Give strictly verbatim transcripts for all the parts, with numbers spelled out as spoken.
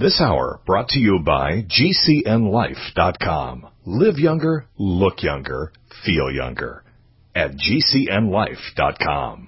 This hour brought to you by G C N life dot com. Live younger, look younger, feel younger at G C N life dot com.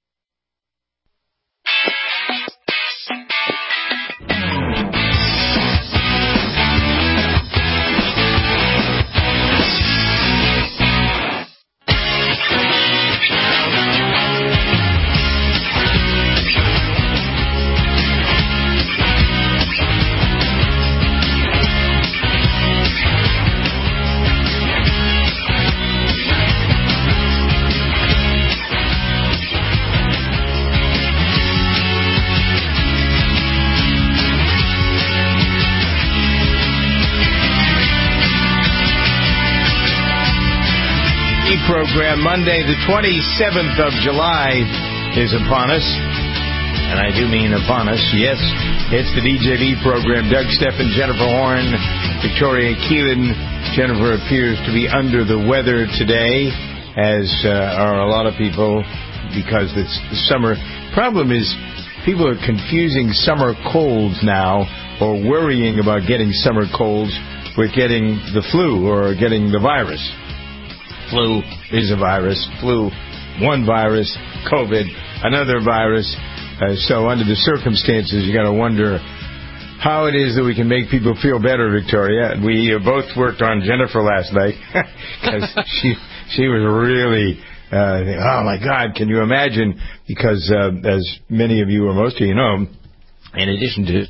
Program Monday, the twenty-seventh of July is upon us, and I do mean upon us. Yes, it's the D J V program. Doug Steffen, Jennifer Horn, Victoria Keelan. Jennifer appears to be under the weather today, as uh, are a lot of people, because it's the summer. Problem is, people are confusing summer colds now, or worrying about getting summer colds with getting the flu or getting the virus. Flu is a virus. Flu, one virus. COVID, another virus. Uh, so under the circumstances, you got to wonder how it is that we can make people feel better, Victoria. We uh, both worked on Jennifer last night because she she was really, uh, oh my God, can you imagine? Because uh, as many of you or most of you know, in addition to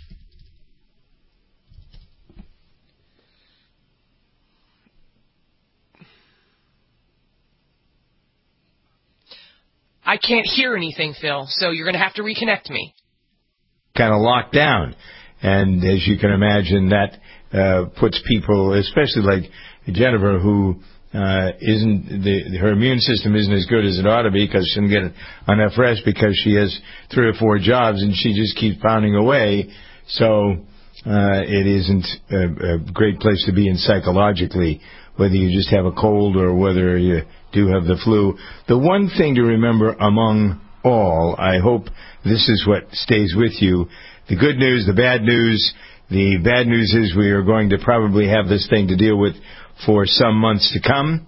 I can't hear anything, Phil, so you're going to have to reconnect me. Kind of locked down. And as you can imagine, that uh, puts people, especially like Jennifer, who uh, isn't, the, her immune system isn't as good as it ought to be because she doesn't get enough rest because she has three or four jobs and she just keeps pounding away. So uh, it isn't a, a great place to be in psychologically, whether you just have a cold or whether you do have the flu. The one thing to remember among all, I hope this is what stays with you, the good news, the bad news. The bad news is we are going to probably have this thing to deal with for some months to come.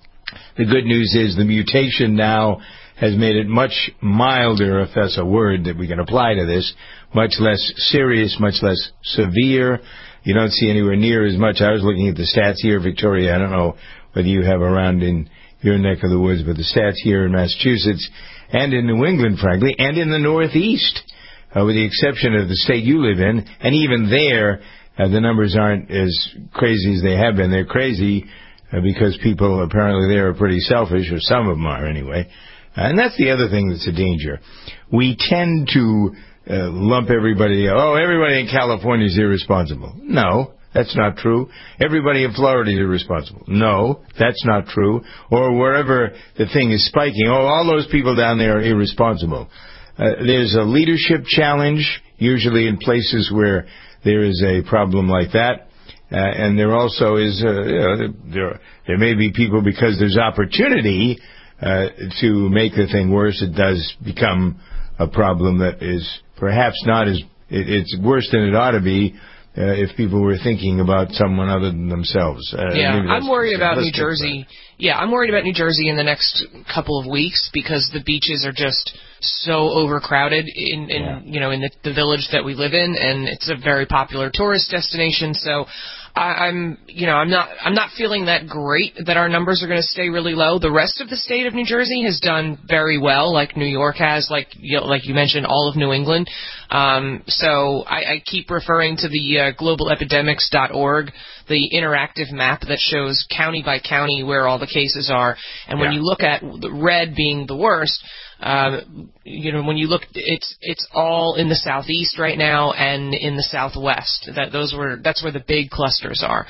The good news is the mutation now has made it much milder, if that's a word that we can apply to this, much less serious, much less severe. You don't see anywhere near as much. I was looking at the stats here, Victoria. I don't know whether you have around in your neck of the woods, but the stats here in Massachusetts and in New England, frankly, and in the Northeast, uh, with the exception of the state you live in, and even there, uh, the numbers aren't as crazy as they have been. They're crazy uh, because people apparently there are pretty selfish, or some of them are anyway. Uh, and that's the other thing that's a danger. We tend to uh, lump everybody, oh, everybody in California is irresponsible. No. That's not true. Everybody in Florida is irresponsible. No, that's not true. Or wherever the thing is spiking, oh, all those people down there are irresponsible. Uh, there's a leadership challenge, usually in places where there is a problem like that. Uh, and there also is, uh, you know, there, there may be people, because there's opportunity uh, to make the thing worse, it does become a problem that is perhaps not as, it, it's worse than it ought to be. Uh, if people were thinking about someone other than themselves. Uh, yeah, I'm worried about New Jersey. Yeah, I'm worried about New Jersey in the next couple of weeks because the beaches are just so overcrowded in, in yeah. you know, in the, the village that we live in, and it's a very popular tourist destination. So I, I'm, you know, I'm not, I'm not feeling that great that our numbers are going to stay really low. The rest of the state of New Jersey has done very well, like New York has, like you know, like you mentioned, all of New England. Um, so I, I keep referring to the uh, global epidemics dot org, the interactive map that shows county by county where all the cases are. And when yeah. you look at the red being the worst, Um, you know, when you look, it's it's all in the southeast right now and in the southwest. That those were that's where the big clusters are.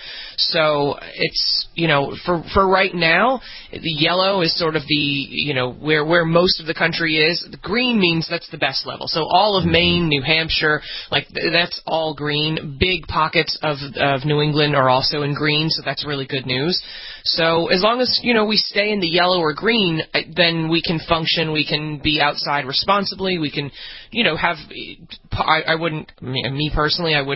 So it's you know for for right now, the yellow is sort of the you know where where most of the country is. The green means that's the best level. So all of Maine, New Hampshire, like that's all green. Big pockets of of New England are also in green. So that's really good news. So as long as you know we stay in the yellow or green, then we can function. We can be outside responsibly. We can, you know, have. I, I wouldn't. Me personally, I wouldn't.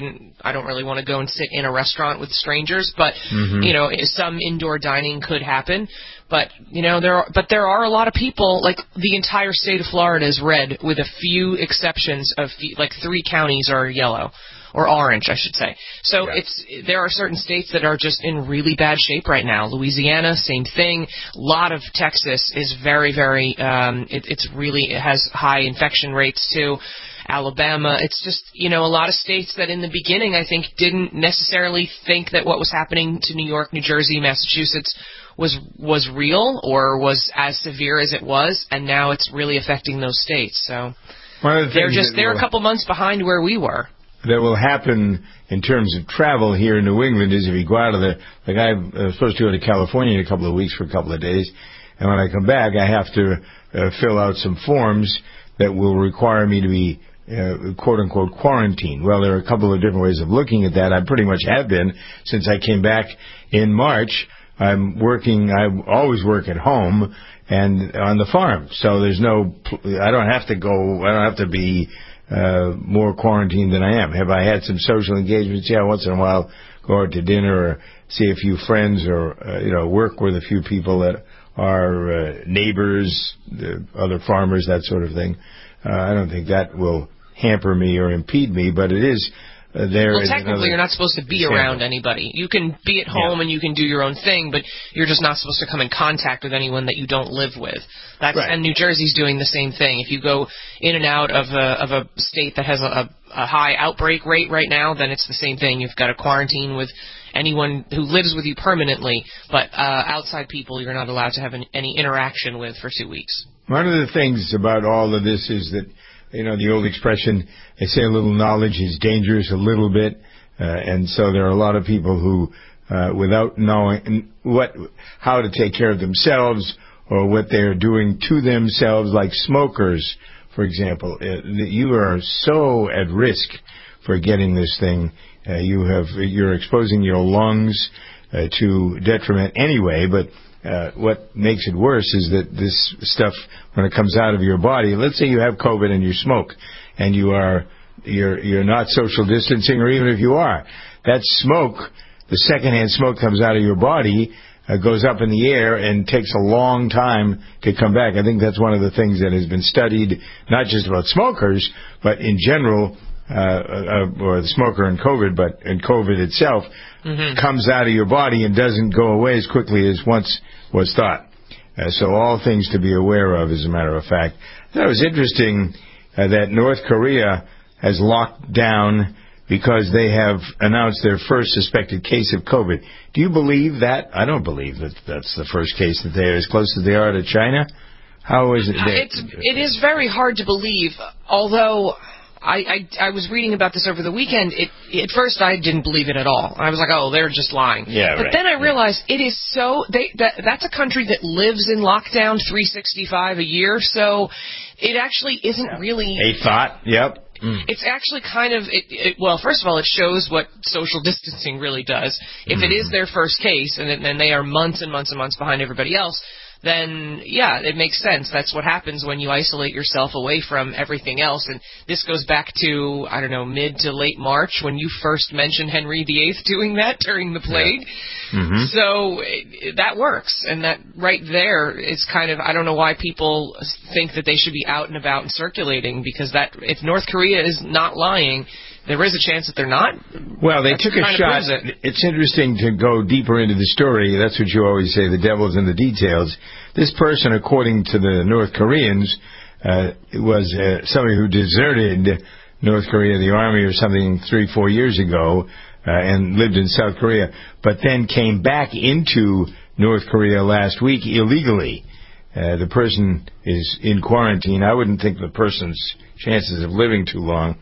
I don't really want to go and sit in a restaurant with strangers, but Mm-hmm. you know, some indoor dining could happen. But you know, there are, but there are a lot of people. Like the entire state of Florida is red, with a few exceptions of like three counties are yellow. Or orange, I should say. So yeah. it's there are certain states that are just in really bad shape right now. Louisiana, same thing. A lot of Texas is very, very. Um, it, it's really it has high infection rates too. Alabama, it's just you know a lot of states that in the beginning I think didn't necessarily think that what was happening to New York, New Jersey, Massachusetts was was real or was as severe as it was, and now it's really affecting those states. So One of the they're just they're will... a couple months behind where we were. That will happen in terms of travel here in New England is if you go out of the, like I'm uh, supposed to go to California in a couple of weeks for a couple of days, and when I come back I have to uh, fill out some forms that will require me to be uh, quote-unquote quarantined. Well, there are a couple of different ways of looking at that. I pretty much have been since I came back in March. I'm working, I always work at home and on the farm, so there's no, I don't have to go, I don't have to be Uh, more quarantined than I am. Have I had some social engagements? Yeah, once in a while, go out to dinner or see a few friends or, uh, you know, work with a few people that are uh, neighbors, uh, other farmers, that sort of thing. Uh, I don't think that will hamper me or impede me, but it is uh, there. Well, technically, you're not supposed to be example. around anybody. You can be at home yeah. and you can do your own thing, but you're just not supposed to come in contact with anyone that you don't live with. That's right. And New Jersey's doing the same thing. If you go in and out of a, of a state that has a, a high outbreak rate right now, then it's the same thing. You've got to quarantine with anyone who lives with you permanently, but uh, outside people you're not allowed to have an, any interaction with for two weeks. One of the things about all of this is that, you know, the old expression, they say a little knowledge is dangerous a little bit, uh, and so there are a lot of people who, uh, without knowing what, how to take care of themselves or what they're doing to themselves, like smokers, for example, uh, you are so at risk for getting this thing. Uh, you have, you're exposing your lungs uh, to detriment anyway, but Uh, what makes it worse is that this stuff, when it comes out of your body, let's say you have COVID and you smoke, and you are you're you're not social distancing, or even if you are, that smoke, the secondhand smoke comes out of your body, uh, goes up in the air, and takes a long time to come back. I think that's one of the things that has been studied, not just about smokers, but in general. Uh, uh, or the smoker and COVID, but in COVID itself, mm-hmm. comes out of your body and doesn't go away as quickly as once was thought. Uh, so all things to be aware of, as a matter of fact. I thought it was interesting uh, that North Korea has locked down because they have announced their first suspected case of COVID. Do you believe that? I don't believe that that's the first case that they are as close as they are to China. How is it? They, it's, it is very hard to believe, although... I, I I was reading about this over the weekend. It, at first, I didn't believe it at all. I was like, "Oh, they're just lying." Yeah, but right. then I realized yeah. it is so. They that that's a country that lives in lockdown three sixty-five a year. So it actually isn't really a thought. Yep. Mm. It's actually kind of it, it, well. First of all, it shows what social distancing really does. If mm. it is their first case, and and they are months and months and months behind everybody else, then, yeah, it makes sense. That's what happens when you isolate yourself away from everything else. And this goes back to, I don't know, mid to late March when you first mentioned Henry the Eighth doing that during the plague. Yeah. Mm-hmm. So it, that works. And that right there is kind of, I don't know why people think that they should be out and about and circulating, because that if North Korea is not lying, there is a chance that they're not. Well, they That's took a shot. It. It's interesting to go deeper into the story. That's what you always say, the devil's in the details. This person, according to the North Koreans, uh, was uh, somebody who deserted North Korea, the army or something, three, four years ago, uh, and lived in South Korea, but then came back into North Korea last week illegally. Uh, the person is in quarantine. I wouldn't think the person's chances of living too long.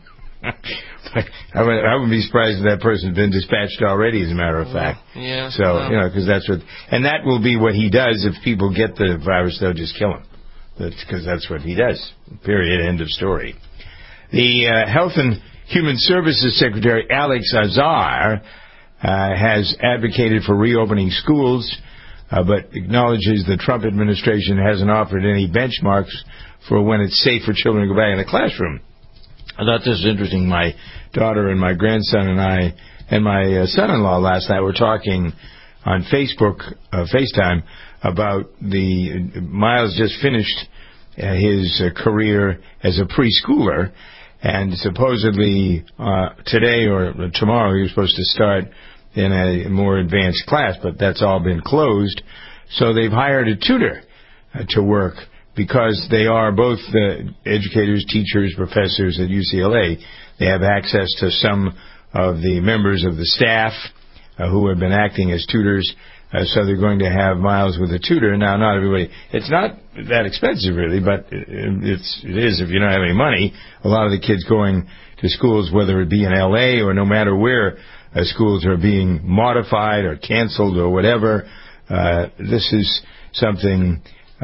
I would, I wouldn't be surprised if that person's been dispatched already, as a matter of fact. Yeah. So, well. you know, because that's what, and that will be what he does. If people get the virus, they'll just kill him. That's because that's what he does. Period. End of story. The uh, Health and Human Services Secretary, Alex Azar, uh, has advocated for reopening schools, uh, but acknowledges the Trump administration hasn't offered any benchmarks for when it's safe for children to go back in the classroom. I thought this was interesting. My daughter and my grandson and I and my uh, son-in-law last night were talking on Facebook, uh, FaceTime, about the Miles just finished uh, his uh, career as a preschooler, and supposedly uh, today or tomorrow he was supposed to start in a more advanced class, but that's all been closed. So they've hired a tutor uh, to work because they are both the educators, teachers, professors at U C L A. They have access to some of the members of the staff uh, who have been acting as tutors. Uh, so they're going to have Miles with a tutor. Now, not everybody, it's not that expensive really, but it's, it is if you don't have any money. A lot of the kids going to schools, whether it be in L A or no matter where uh, schools are being modified or canceled or whatever, uh, this is something,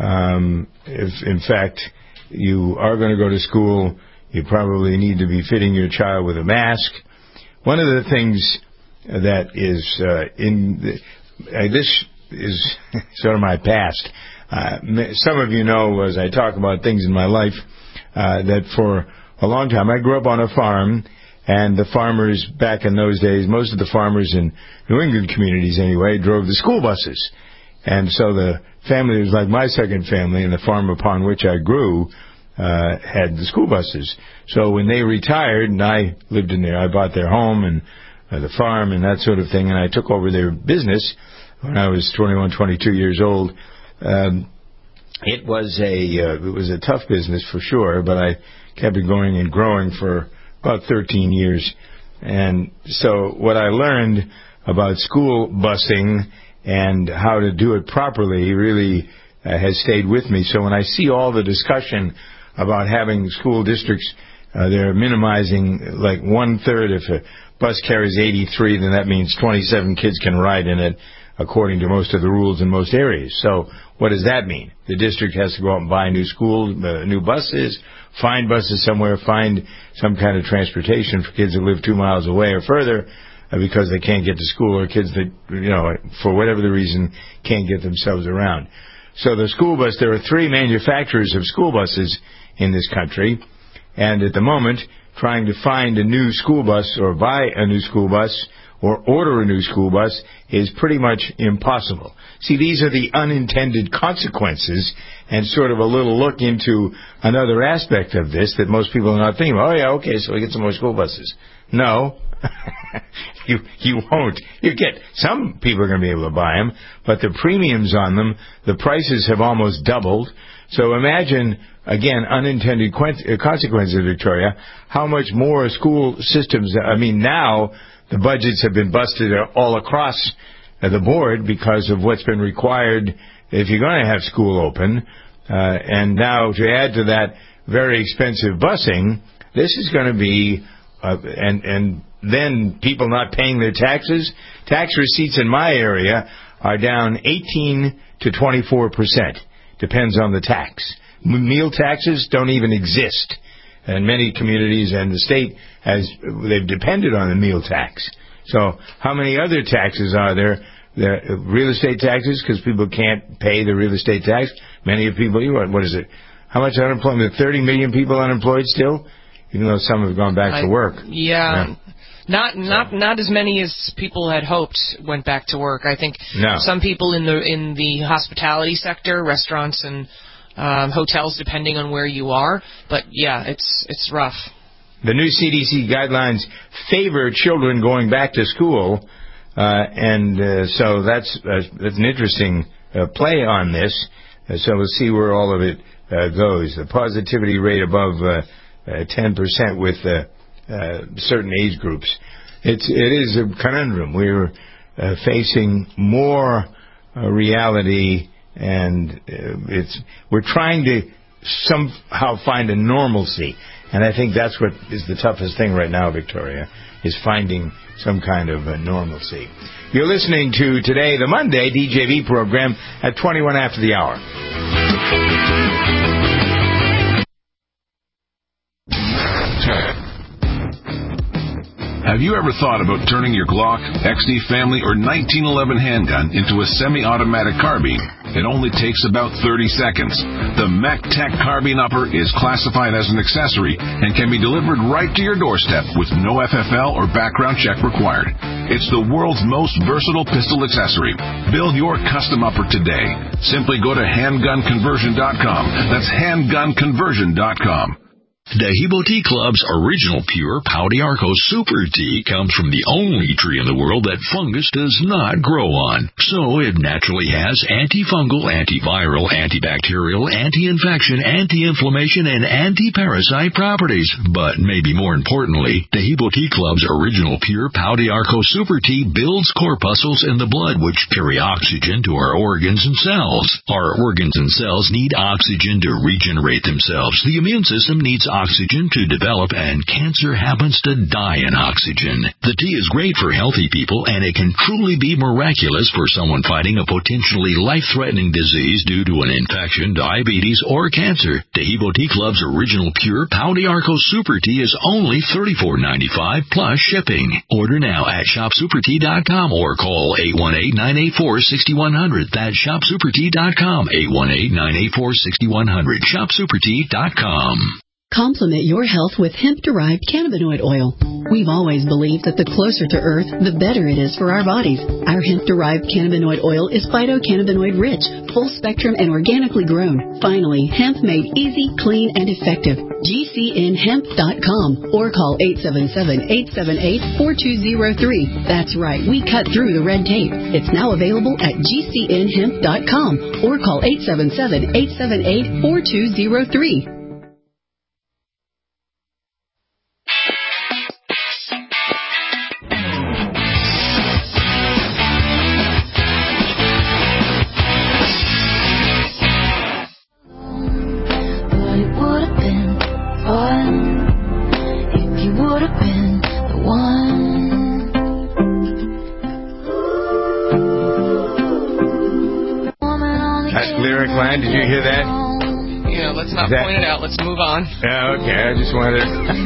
um, if in fact you are going to go to school, you probably need to be fitting your child with a mask. One of the things that is uh, in the, uh, this is sort of my past. Uh, some of you know, as I talk about things in my life, uh, that for a long time I grew up on a farm, and the farmers back in those days, most of the farmers in New England communities anyway, drove the school buses. And so the family was like my second family, and the farm upon which I grew uh, had the school buses. So when they retired, and I lived in there, I bought their home and uh, the farm and that sort of thing, and I took over their business when I was twenty-one, twenty-two years old. Um, it was a uh, it was a tough business for sure, but I kept it going and growing for about thirteen years. And so what I learned about school busing and how to do it properly really uh, has stayed with me. So when I see all the discussion about having school districts, uh, they're minimizing like one-third. If a bus carries eighty-three, then that means twenty-seven kids can ride in it, according to most of the rules in most areas. So what does that mean? The district has to go out and buy new school, uh, new buses, find buses somewhere, find some kind of transportation for kids that live two miles away or further uh, because they can't get to school, or kids that, you know, for whatever the reason, can't get themselves around. So the school bus, there are three manufacturers of school buses in this country, and at the moment, trying to find a new school bus or buy a new school bus or order a new school bus is pretty much impossible. See, these are the unintended consequences, and sort of a little look into another aspect of this that most people are not thinking about. Oh, yeah, okay, so we get some more school buses. No, you you won't. You get, some people are going to be able to buy them, but the premiums on them, the prices have almost doubled. So imagine, again, unintended consequences, Victoria, how much more school systems, I mean, now the budgets have been busted all across the board because of what's been required if you're going to have school open. Uh, and now to add to that very expensive busing, this is going to be, uh, and, and then people not paying their taxes. Tax receipts in my area are down eighteen to twenty-four percent. Depends on the tax. Meal taxes don't even exist in many communities, and the state has, they've depended on the meal tax. So how many other taxes are there? There real estate taxes, because people can't pay the real estate tax. Many of people, what is it? How much unemployment? thirty million people unemployed still, even though some have gone back I, to work. Yeah. yeah. Not not so. not as many as people had hoped went back to work. I think no. some people in the in the hospitality sector, restaurants and um, hotels, depending on where you are. But yeah, it's it's rough. The new C D C guidelines favor children going back to school, uh, and uh, so that's uh, that's an interesting uh, play on this. Uh, so we'll see where all of it uh, goes. The positivity rate above uh, uh, ten percent with uh, uh, certain age groups. It's it is a conundrum. We're uh, facing more uh, reality, and uh, it's we're trying to somehow find a normalcy. And I think that's what is the toughest thing right now, Victoria, is finding some kind of a normalcy. You're listening to Today, the Monday D J V program at twenty-one after the hour. Have you ever thought about turning your Glock, X D Family, or nineteen eleven handgun into a semi-automatic carbine? It only takes about thirty seconds. The MechTech Carbine Upper is classified as an accessory and can be delivered right to your doorstep with no F F L or background check required. It's the world's most versatile pistol accessory. Build your custom upper today. Simply go to handgun conversion dot com. That's handgun conversion dot com. Dehibo Tea Club's original pure Pau d'Arco Super Tea comes from the only tree in the world that fungus does not grow on. So it naturally has antifungal, antiviral, antibacterial, anti-infection, anti-inflammation, and anti-parasite properties. But maybe more importantly, Dehibo Tea Club's original pure Pau d'Arco Super Tea builds corpuscles in the blood which carry oxygen to our organs and cells. Our organs and cells need oxygen to regenerate themselves. The immune system needs oxygen oxygen to develop, and cancer happens to die in oxygen. The tea is great for healthy people, and it can truly be miraculous for someone fighting a potentially life-threatening disease due to an infection, diabetes, or cancer. Dehibo Tea Club's original pure Pau d'Arco Super Tea is only thirty-four ninety-five plus shipping. Order now at shop super tea dot com or call eight one eight, nine eight four, six one zero zero. That's shop super tea dot com, eight one eight, nine eight four, six one zero zero, shop super tea dot com. Complement your health with hemp-derived cannabinoid oil. We've always believed that the closer to Earth, the better it is for our bodies. Our hemp-derived cannabinoid oil is phytocannabinoid-rich, full-spectrum, and organically grown. Finally, hemp made easy, clean, and effective. G C N hemp dot com or call eight seven seven, eight seven eight, four two zero three. That's right, we cut through the red tape. It's now available at G C N hemp dot com or call eight seven seven, eight seven eight, four two zero three. Did you hear that? You know, let's not that, point it out. Let's move on. Yeah, okay. I just wanted to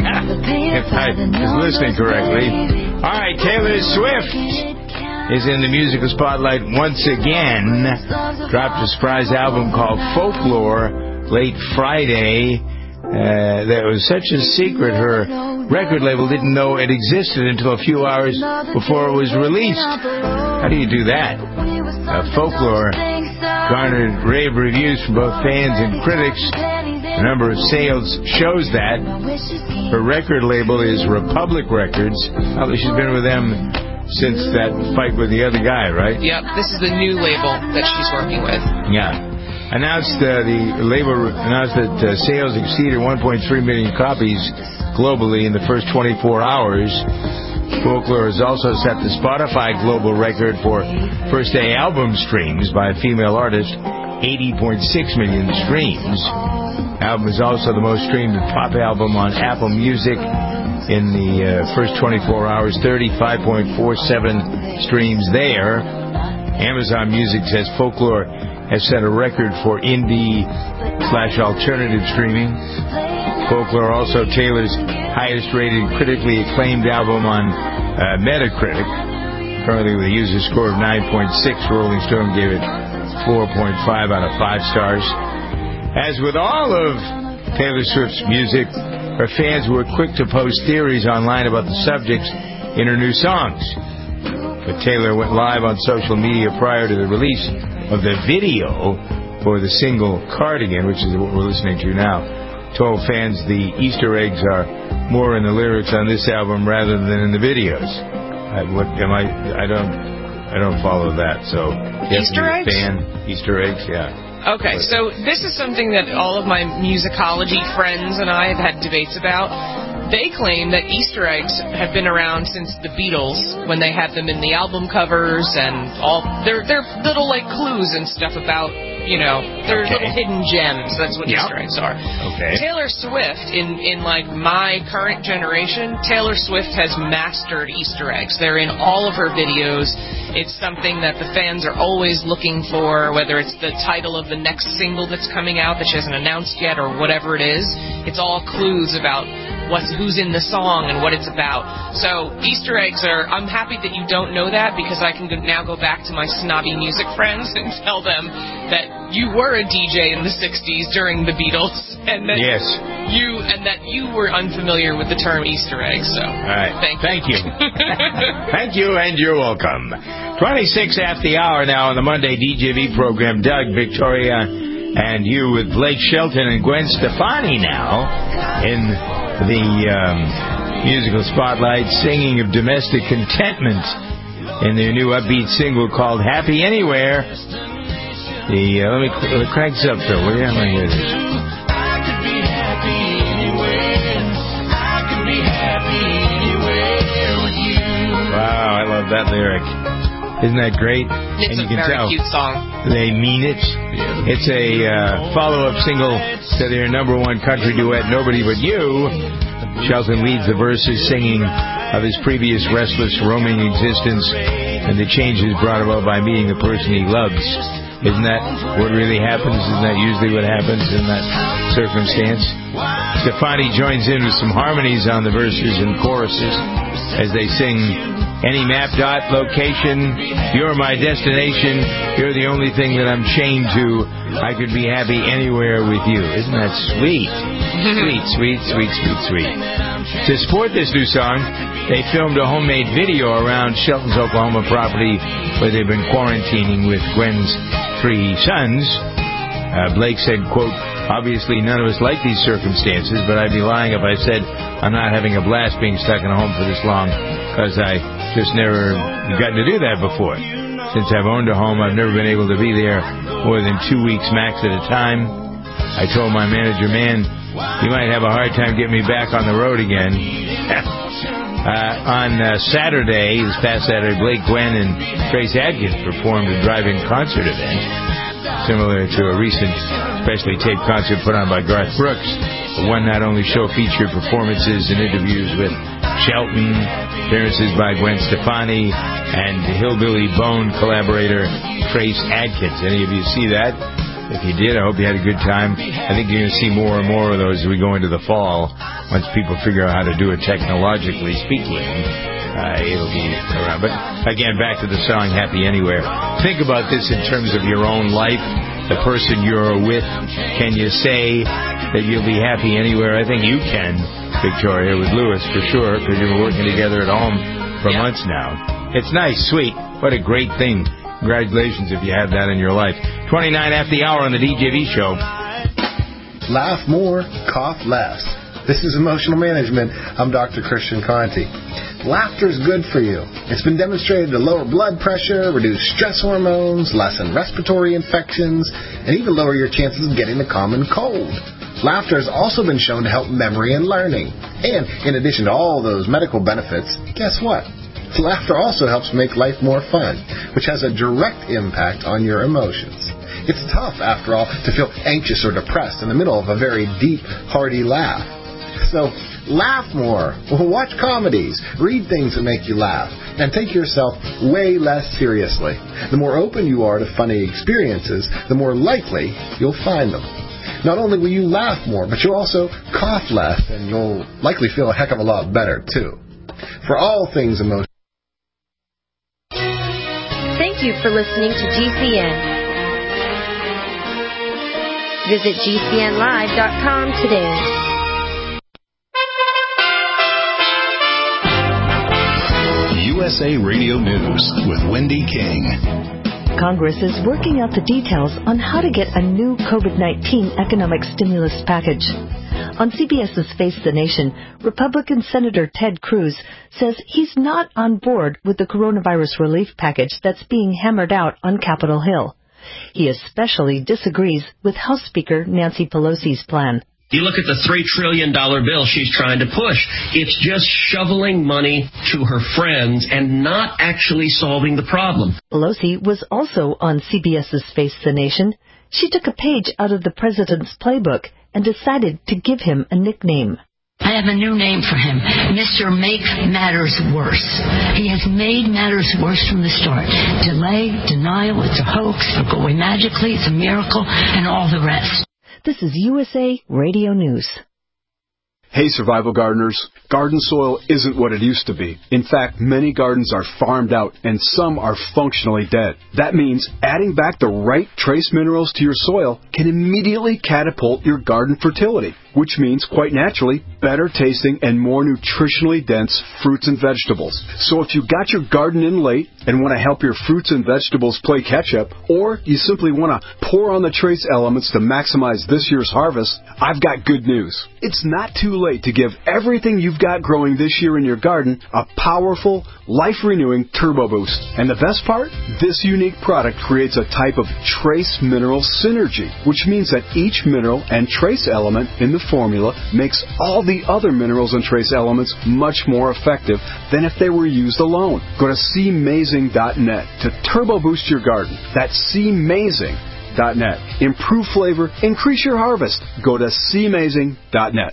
if I was listening correctly. All right, Taylor Swift is in the musical spotlight once again. Dropped a surprise album called Folklore late Friday. Uh, that was such a secret. Her record label didn't know it existed until a few hours before it was released. How do you do that? Uh, Folklore garnered rave reviews from both fans and critics. The number of sales shows that. Her record label is Republic Records. Probably she's been with them since that fight with the other guy, right? Yep, this is the new label that she's working with. Yeah. Announced uh, the label announced that uh, sales exceeded one point three million copies globally in the first twenty-four hours. Folklore has also set the Spotify global record for first-day album streams by a female artist, eighty point six million streams. The album is also the most streamed pop album on Apple Music in the uh, first twenty-four hours, thirty-five point four seven streams there. Amazon Music says Folklore has set a record for indie slash alternative streaming. Folklore also Taylor's highest-rated, critically acclaimed album on uh, Metacritic. Currently with a user score of nine point six, Rolling Stone gave it four point five out of five stars. As with all of Taylor Swift's music, her fans were quick to post theories online about the subjects in her new songs. But Taylor went live on social media prior to the release of the video for the single Cardigan, which is what we're listening to now. Told fans the Easter eggs are more in the lyrics on this album rather than in the videos. I, what am I? I don't. I don't follow that. So Easter eggs. Fan Easter eggs, yeah. Okay, so this is something that all of my musicology friends and I have had debates about. They claim that Easter eggs have been around since the Beatles, when they had them in the album covers and all. They're they're little like clues and stuff about, you know, they're okay. Little hidden gems. That's what yep. Easter eggs are. Okay. Taylor Swift, in in like my current generation, Taylor Swift has mastered Easter eggs. They're in all of her videos. It's something that the fans are always looking for, whether it's the title of the next single that's coming out that she hasn't announced yet or whatever it is. It's all clues about what's who's in the song and what it's about. So Easter eggs are, I'm happy that you don't know that, because I can go, now go back to my snobby music friends and tell them that you were a D J in the sixties during the Beatles, and that yes. you and that you were unfamiliar with the term Easter egg. So, all right, thank, thank you, you. thank you, and you're welcome. Twenty-six after the hour now on the Monday D J V program. Doug, Victoria, and you with Blake Shelton and Gwen Stefani now in the um, musical spotlight, singing of domestic contentment in their new upbeat single called "Happy Anywhere." The uh, let me let me crank this up, Phil. Will you? Let me hear this. I could be happy anywhere. I could be happy anywhere with you. Wow, I love that lyric. Isn't that great? It's and you a can very tell cute song. They mean it. It's a uh, follow-up single to their number one country duet, "Nobody But You." Shelton leads the verses, singing of his previous restless, roaming existence and the changes brought about by meeting the person he loves. Isn't that what really happens? Isn't that usually what happens in that circumstance? Stefani joins in with some harmonies on the verses and choruses as they sing, "Any map dot location, you're my destination, you're the only thing that I'm chained to, I could be happy anywhere with you." Isn't that sweet? Sweet, sweet, sweet, sweet, sweet. To support this new song, they filmed a homemade video around Shelton's Oklahoma property where they've been quarantining with Gwen's three sons. Uh, Blake said, quote, "Obviously none of us like these circumstances, but I'd be lying if I said I'm not having a blast being stuck in a home for this long, because I just never gotten to do that before. Since I've owned a home, I've never been able to be there more than two weeks max at a time. I told my manager, man, you might have a hard time getting me back on the road again." uh, on uh, Saturday, this past Saturday, Blake, Gwen, and Trace Adkins performed a drive-in concert event, similar to a recent specially taped concert put on by Garth Brooks. The one not only show featured performances and interviews with Shelton, appearances by Gwen Stefani, and Hillbilly Bone collaborator Trace Adkins. Any of you see that? If you did, I hope you had a good time. I think you're going to see more and more of those as we go into the fall. Once people figure out how to do it technologically speaking, uh, it'll be around. But again, back to the song "Happy Anywhere." Think about this in terms of your own life, the person you're with. Can you say that you'll be happy anywhere? I think you can, Victoria, with Lewis, for sure, because you've been working together at home for yeah. months now. It's nice, sweet. What a great thing. Congratulations if you have that in your life. twenty-nine after the hour on the D J V show. Laugh more, cough less. This is Emotional Management. I'm Doctor Christian Conti. Laughter is good for you. It's been demonstrated to lower blood pressure, reduce stress hormones, lessen respiratory infections, and even lower your chances of getting the common cold. Laughter has also been shown to help memory and learning. And in addition to all those medical benefits, guess what? Laughter also helps make life more fun, which has a direct impact on your emotions. It's tough, after all, to feel anxious or depressed in the middle of a very deep, hearty laugh. So, laugh more, watch comedies, read things that make you laugh, and take yourself way less seriously. The more open you are to funny experiences, the more likely you'll find them. Not only will you laugh more, but you'll also cough less, and you'll likely feel a heck of a lot better, too. For all things emotional. Thank you for listening to G C N. Visit G C N live dot com today. U S A Radio News with Wendy King. Congress is working out the details on how to get a new COVID nineteen economic stimulus package. On CBS's Face the Nation, Republican Senator Ted Cruz says he's not on board with the coronavirus relief package that's being hammered out on Capitol Hill. He especially disagrees with House Speaker Nancy Pelosi's plan. You look at the three trillion dollars bill she's trying to push. It's just shoveling money to her friends and not actually solving the problem. Pelosi was also on CBS's Face the Nation. She took a page out of the president's playbook and decided to give him a nickname. I have a new name for him, Mister Make Matters Worse. He has made matters worse from the start. Delay, denial, it's a hoax, it'll go away magically, it's a miracle, and all the rest. This is U S A Radio News. Hey, survival gardeners. Garden soil isn't what it used to be. In fact, many gardens are farmed out and some are functionally dead. That means adding back the right trace minerals to your soil can immediately catapult your garden fertility, which means, quite naturally, better tasting and more nutritionally dense fruits and vegetables. So if you got your garden in late and want to help your fruits and vegetables play catch-up, or you simply want to pour on the trace elements to maximize this year's harvest, I've got good news. It's not too late to give everything you've got growing this year in your garden a powerful, life-renewing turbo boost. And the best part? This unique product creates a type of trace mineral synergy, which means that each mineral and trace element in the formula makes all the other minerals and trace elements much more effective than if they were used alone. Go to C mazing dot net to turbo boost your garden. That's C mazing dot net. Improve flavor, increase your harvest. Go to C mazing dot net.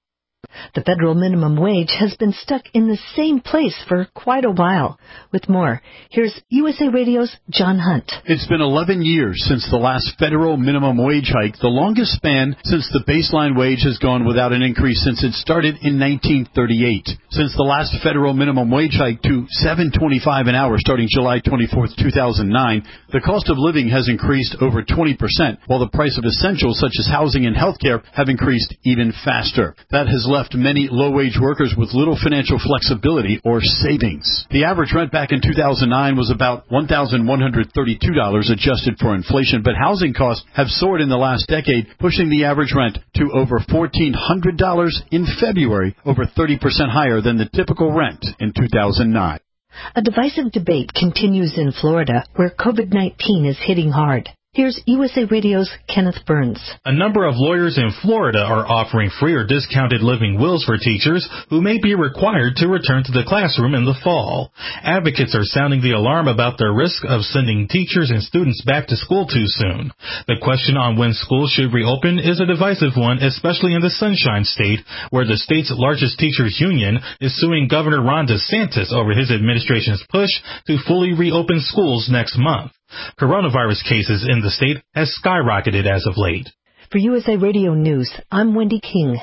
The federal minimum wage has been stuck in the same place for quite a while. With more, here's U S A Radio's John Hunt. It's been eleven years since the last federal minimum wage hike, the longest span since the baseline wage has gone without an increase since it started in nineteen thirty-eight. Since the last federal minimum wage hike to seven twenty-five an hour starting July twenty-fourth, two thousand nine, the cost of living has increased over twenty percent, while the price of essentials such as housing and health care have increased even faster. That has left many low-wage workers with little financial flexibility or savings. The average rent back in two thousand nine was about one thousand one hundred thirty-two dollars adjusted for inflation, but housing costs have soared in the last decade, pushing the average rent to over one thousand four hundred dollars in February, over thirty percent higher than the typical rent in two thousand nine. A divisive debate continues in Florida, where COVID nineteen is hitting hard. Here's U S A Radio's Kenneth Burns. A number of lawyers in Florida are offering free or discounted living wills for teachers who may be required to return to the classroom in the fall. Advocates are sounding the alarm about the risk of sending teachers and students back to school too soon. The question on when schools should reopen is a divisive one, especially in the Sunshine State, where the state's largest teachers union is suing Governor Ron DeSantis over his administration's push to fully reopen schools next month. Coronavirus cases in the state has skyrocketed as of late. For U S A Radio News, I'm Wendy King.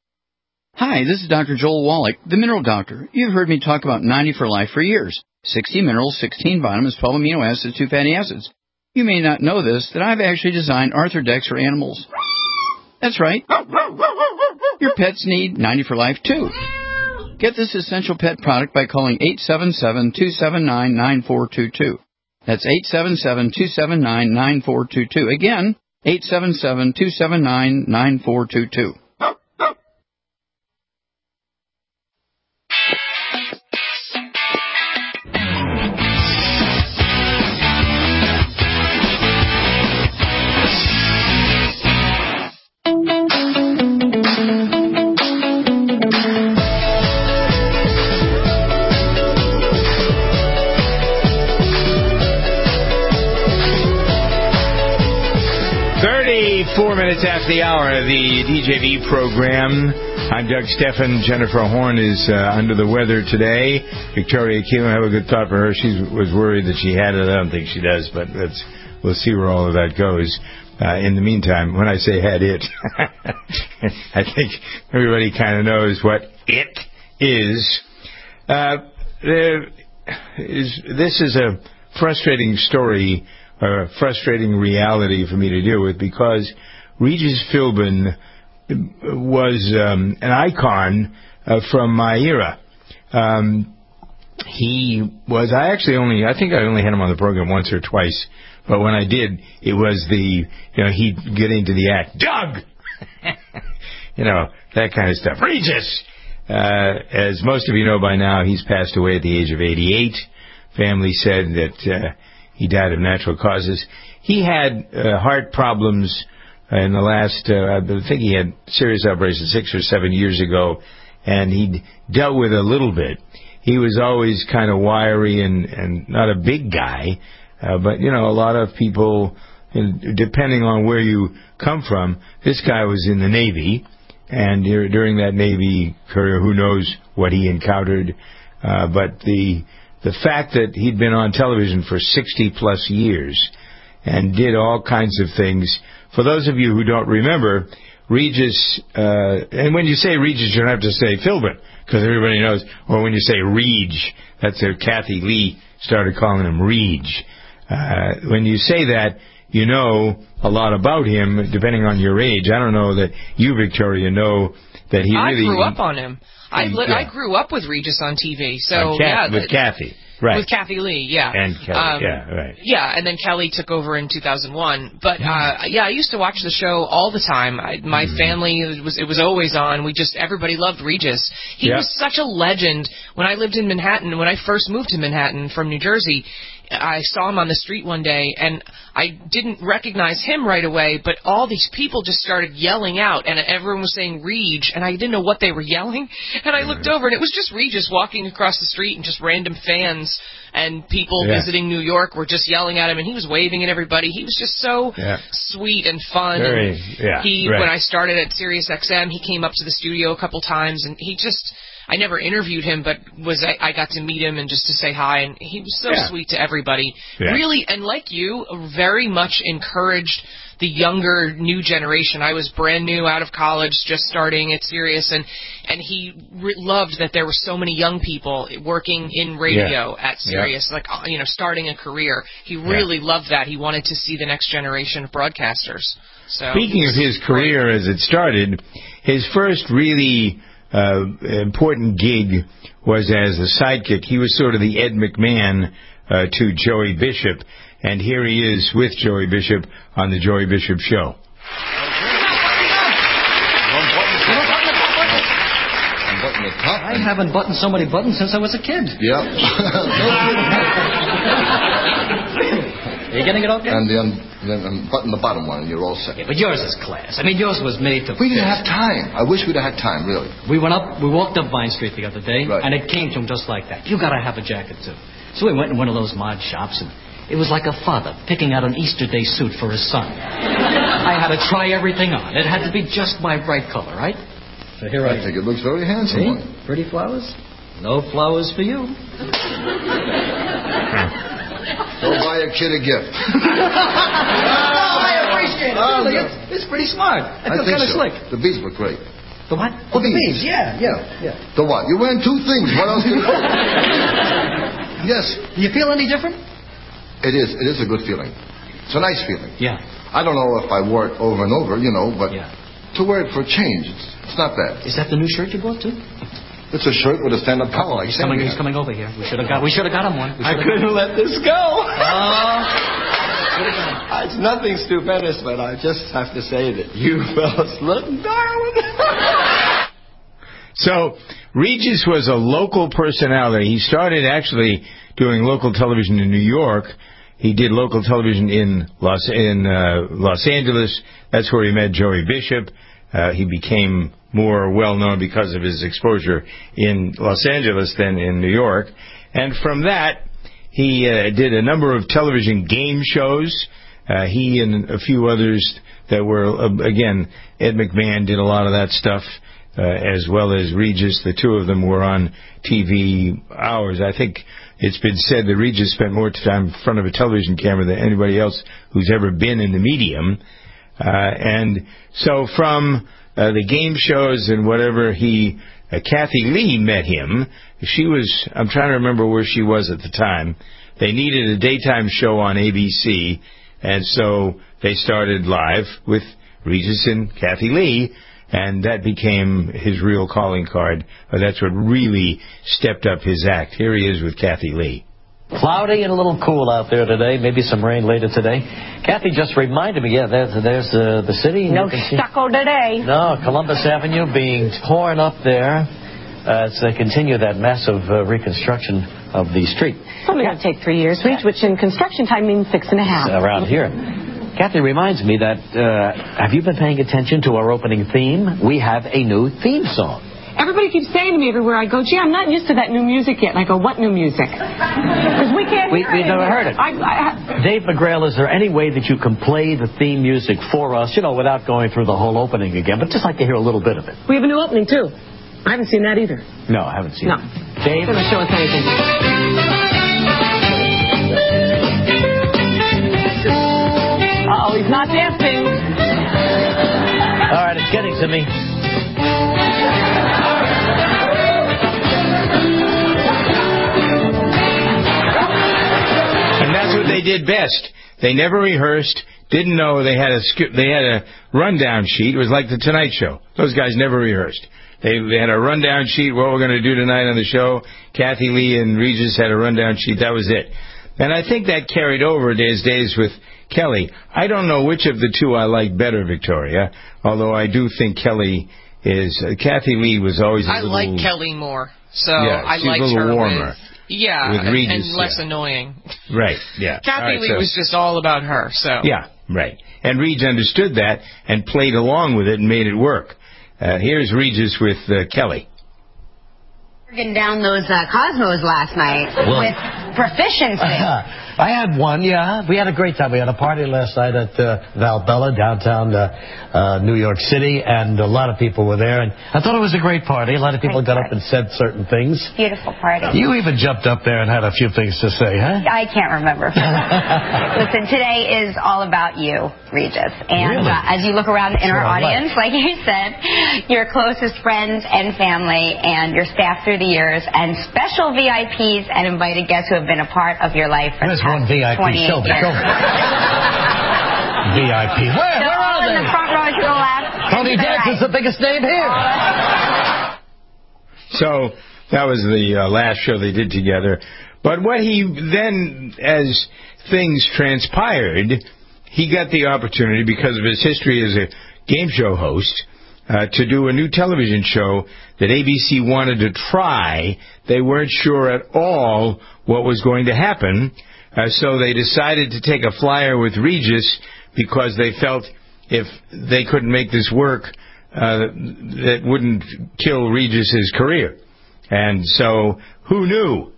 Hi, this is Doctor Joel Wallach, the Mineral Doctor. You've heard me talk about ninety for Life for years. sixty minerals, sixteen vitamins, twelve amino acids, two fatty acids. You may not know this, that I've actually designed Arthrodex for animals. That's right. Your pets need ninety for Life too. Get this essential pet product by calling eight seven seven, two seven nine, nine four two two. That's eight seven seven, two seven nine, nine four two two. Again, eight seven seven, two seven nine, nine four two two. Four minutes after the hour of the D J V program. I'm Doug Steffen. Jennifer Horn is uh, under the weather today. Victoria Keelan, I have a good thought for her. She was worried that she had it. I don't think she does, but let's, we'll see where all of that goes. Uh, in the meantime, when I say had it, I think everybody kind of knows what it is. Uh, there is. This is a frustrating story, or a frustrating reality for me to deal with, because Regis Philbin was um, an icon uh, from my era. Um, he was, I actually only, I think I only had him on the program once or twice, but when I did, it was the, you know, he'd get into the act, Doug! You know, that kind of stuff. Regis! Uh, as most of you know by now, he's passed away at the age of eighty-eight. Family said that uh, he died of natural causes. He had uh, heart problems in the last, uh, I think he had serious operations six or seven years ago, and he dealt with it a little bit. He was always kind of wiry and, and not a big guy, uh, but, you know, a lot of people, depending on where you come from, this guy was in the Navy, and during that Navy career, who knows what he encountered, uh, but the the fact that he'd been on television for sixty plus years and did all kinds of things. For those of you who don't remember, Regis, uh, and when you say Regis, you don't have to say Philbin, because everybody knows, or when you say Reg, that's where Kathy Lee started calling him Reg. Uh, when you say that, you know a lot about him, depending on your age. I don't know that you, Victoria, know that he I really... I grew up on him. I, He, li- yeah. I grew up with Regis on T V, so, Uh, Kath- yeah. with the- Kathy, right. With Kathy Lee, yeah. And Kelly, Um, yeah, right. Yeah, and then Kelly took over in two thousand one. But, uh, yeah, I used to watch the show all the time. I, my Mm-hmm. family, it was it was always on. We just, everybody loved Regis. He Yeah. was such a legend. When I lived in Manhattan, when I first moved to Manhattan from New Jersey, I saw him on the street one day, and I didn't recognize him right away, but all these people just started yelling out, and everyone was saying Reg, and I didn't know what they were yelling. And I looked over, and it was just Regis walking across the street, and just random fans and people Yeah. visiting New York were just yelling at him, and he was waving at everybody. He was just so Yeah. sweet and fun. Very, and yeah, he, right. when I started at Sirius X M, he came up to the studio a couple times, and he just... I never interviewed him, but was I, I got to meet him and just to say hi, and he was so Yeah. sweet to everybody. Yeah. Really, and like you, very much encouraged the younger, new generation. I was brand new out of college, just starting at Sirius, and and he re- loved that there were so many young people working in radio Yeah. at Sirius, Yeah. like uh, you know, starting a career. He really loved that. He wanted to see the next generation of broadcasters. So Speaking of his career as it started, his first really uh, important gig was as a sidekick. He was sort of the Ed McMahon uh, to Joey Bishop, and here he is with Joey Bishop on the Joey Bishop Show. I haven't buttoned so many buttons since I was a kid. Yeah. Are you getting it okay? And then, then button the bottom one, and you're all set. Yeah, but yours is class. I mean, yours was made to We didn't fit. have time. I wish we'd have had time, really. We went up, we walked up Vine Street the other day, Right. and it came to him just like that. You gotta have a jacket, too. So we went in one of those mod shops, and it was like a father picking out an Easter Day suit for his son. I had to try everything on. It had to be just my right color, right? So here I, I think it looks very handsome. See? on you. Pretty flowers? No flowers for you. Go buy a kid a gift. Oh, I appreciate it. Oh, Really, no. it's, it's pretty smart. I I feel think kind of so. slick. The bees look great. The what? Oh, the bees. Yeah, yeah, yeah. The what? You're wearing two things. What else do you Yes. Do you feel any different? It is. It is a good feeling. It's a nice feeling. Yeah. I don't know if I wore it over and over, you know, but Yeah. to wear it for a change, it's, it's not bad. Is that the new shirt you bought, too? It's a shirt with a stand-up collar like He's coming, Sandy he's had. coming over here. We should have got, we should have got him one. We I should've couldn't got let this go. Oh. It's nothing stupendous, but I just have to say that you fellas look darling. So, Regis was a local personality. He started actually doing local television in New York. He did local television in Los in uh, Los Angeles. That's where he met Joey Bishop. Uh, he became more well-known because of his exposure in Los Angeles than in New York. And from that, he uh, did a number of television game shows. Uh, he and a few others that were, uh, again, Ed McMahon did a lot of that stuff, uh, as well as Regis. The two of them were on T V hours. I think it's been said that Regis spent more time in front of a television camera than anybody else who's ever been in the medium. Uh, and so from uh, the game shows and whatever, he, uh, Kathy Lee met him. She was, I'm trying to remember where she was at the time. They needed a daytime show on A B C, and so they started live with Regis and Kathy Lee, and that became his real calling card. Uh, that's what really stepped up his act. Here he is with Kathy Lee. Cloudy and a little cool out there today. Maybe some rain later today. Kathy just reminded me, yeah, there's, there's uh, the city. No You can see- stucco today. No, Columbus Avenue being torn up there uh, as they continue that massive uh, reconstruction of the street. It's only going to take three years, which in construction time means six and a half. Around here. Kathy reminds me that, uh, have you been paying attention to our opening theme? We have a new theme song. Everybody keeps saying to me everywhere I go, gee, I'm not used to that new music yet. And I go, what new music? Because we can't We, hear we've it. never heard it. I, I, Dave McGrail, is there any way that you can play the theme music for us, you know, without going through the whole opening again, but just like to hear a little bit of it? we have a new opening, too. I haven't seen that either. No, I haven't seen No. it. Dave? Going to show us anything. Uh-oh, he's not dancing. All right, it's getting Simi? And that's what they did best. They never rehearsed. Didn't know they had a script. They had a rundown sheet. It was like the Tonight Show. Those guys never rehearsed. They, they had a rundown sheet. What we're going to do tonight on the show. Kathy Lee and Regis had a rundown sheet. That was it. And I think that carried over these days with Kelly. I don't know which of the two I like better, Victoria. Although I do think Kelly is. Uh, Kathy Lee was always. A I little, like Kelly more. So yeah, I she's liked a little her warmer. with. Yeah, with Regis, and less yeah. annoying. Right, yeah. Kathy right, Lee so. was just all about her, so. Yeah, right. And Regis understood that and played along with it and made it work. Uh, here's Regis with uh, Kelly. Working down those uh, Cosmos last night Well- with proficiency. I had one, yeah. We had a great time. We had a party last night at uh, Valbella, downtown uh, uh, New York City, and a lot of people were there. And I thought it was a great party. A lot of people got up and said certain things. Beautiful party. You even jumped up there and had a few things to say, huh? I can't remember. Listen, today is all about you, Regis. And Really? uh, as you look around in That's our what I audience, like. like you said, your closest friends and family and your staff through the years and special V I Ps and invited guests who have been a part of your life for There's the past one V I P. twenty-eight Show me, years. show me. V I P. Where? So Where all are in they? the front row to the left. Tony and to the Dance right. is the biggest name here. So that was the uh, last show they did together. But what he then, as things transpired, he got the opportunity, because of his history as a game show host, uh, to do a new television show that A B C wanted to try. They weren't sure at all what was going to happen, uh, so they decided to take a flyer with Regis because they felt if they couldn't make this work, uh, that wouldn't kill Regis's career. And so, who knew?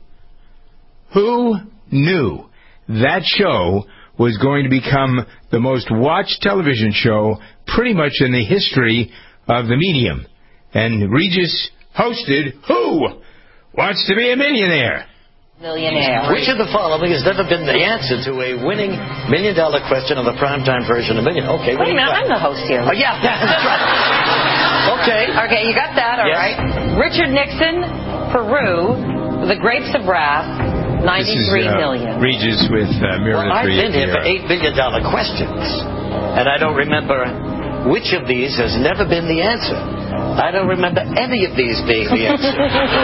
Who knew that show was going to become the most watched television show pretty much in the history of the medium? And Regis hosted Who Wants to Be a Millionaire? Millionaire. Which of the following has never been the answer to a winning million-dollar question on the primetime version of Million? Okay, Wait a minute, I'm the host here. Oh, yeah, that's right. Okay. Okay, you got that, all Yes. right. Richard Nixon, Peru, The Grapes of Wrath, ninety-three this is, uh, million. Regis with uh, Meredith Well, I've been here for Vieira. eight million dollar questions, and I don't remember which of these has never been the answer. I don't remember any of these being the answer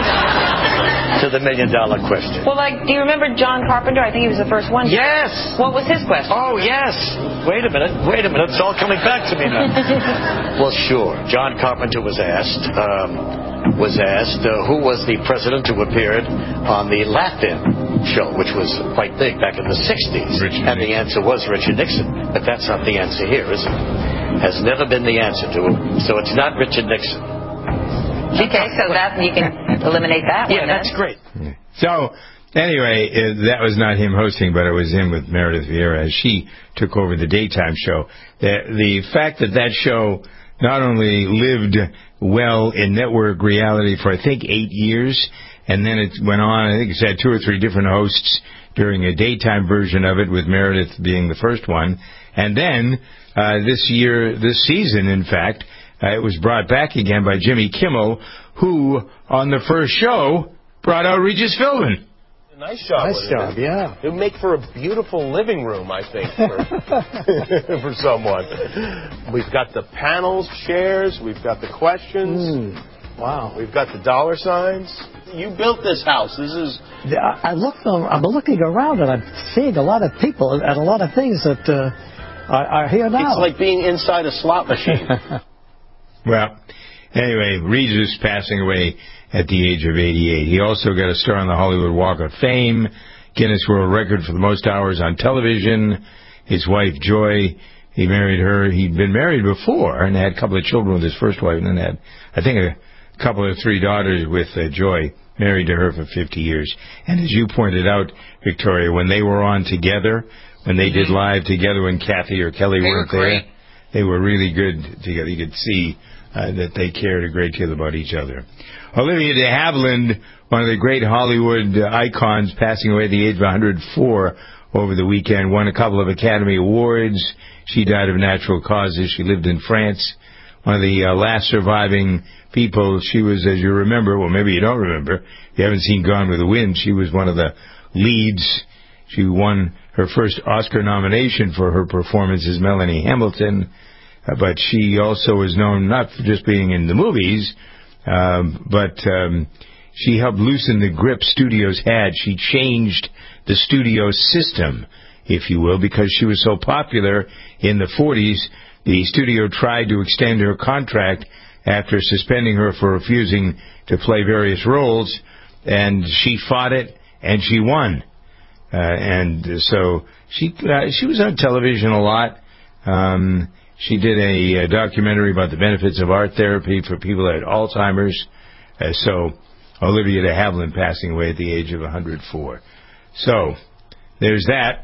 to the million-dollar question. Well, like, do you remember John Carpenter? I think he was the first one. Yes. What was his question? Oh, yes. Wait a minute. Wait a minute. It's all coming back to me now. Well, sure. John Carpenter was asked, um, was asked uh, who was the president who appeared on the Laugh-In show, which was quite big back in the sixties. Richard and the answer was Richard Nixon. But that's not the answer here, is it? Has never been the answer to it. So it's not Richard Nixon. Okay, so that you can eliminate that Yeah, one. that's then. great. So, anyway, uh, that was not him hosting, but it was him with Meredith Vieira as she took over the daytime show. The, the fact that that show not only lived well in network reality for, I think, eight years, and then it went on, I think it's had two or three different hosts during a daytime version of it, with Meredith being the first one. And then, uh, this year, this season, in fact, uh, it was brought back again by Jimmy Kimmel, who, on the first show, brought out Regis Philbin. Nice job. Nice job, yeah. It would make for a beautiful living room, I think, for, for someone. We've got the panels, chairs. We've got the questions. Mm, wow. We've got the dollar signs. You built this house. This is. I look. I'm looking around and I'm seeing a lot of people and a lot of things that uh, are, are here now. It's like being inside a slot machine. Well, anyway, Regis passing away at the age of eighty-eight. He also got a star on the Hollywood Walk of Fame, Guinness World Record for the most hours on television. His wife, Joy, he married her. He'd been married before and had a couple of children with his first wife, and then had, I think, a couple of three daughters with uh, Joy, married to her for fifty years. And as you pointed out, Victoria, when they were on together, when they did live together, when Kathy or Kelly They weren't were great. there, they were really good together. You could see uh, that they cared a great deal about each other. Olivia de Havilland, one of the great Hollywood uh, icons, passing away at the age of one hundred four over the weekend, won a couple of Academy Awards. She died of natural causes. She lived in France one of the uh, last surviving people. She was, as you remember, well, maybe you don't remember, you haven't seen Gone with the Wind, she was one of the leads. She won her first Oscar nomination for her performance as Melanie Hamilton, uh, but she also is known not for just being in the movies, um, but um, she helped loosen the grip studios had. She changed the studio system, if you will, because she was so popular in the forties. The studio tried to extend her contract after suspending her for refusing to play various roles, and she fought it, and she won. Uh, and so she uh, she was on television a lot. Um, she did a, a documentary about the benefits of art therapy for people that had Alzheimer's. Uh, so Olivia de Havilland passing away at the age of one hundred four. So there's that.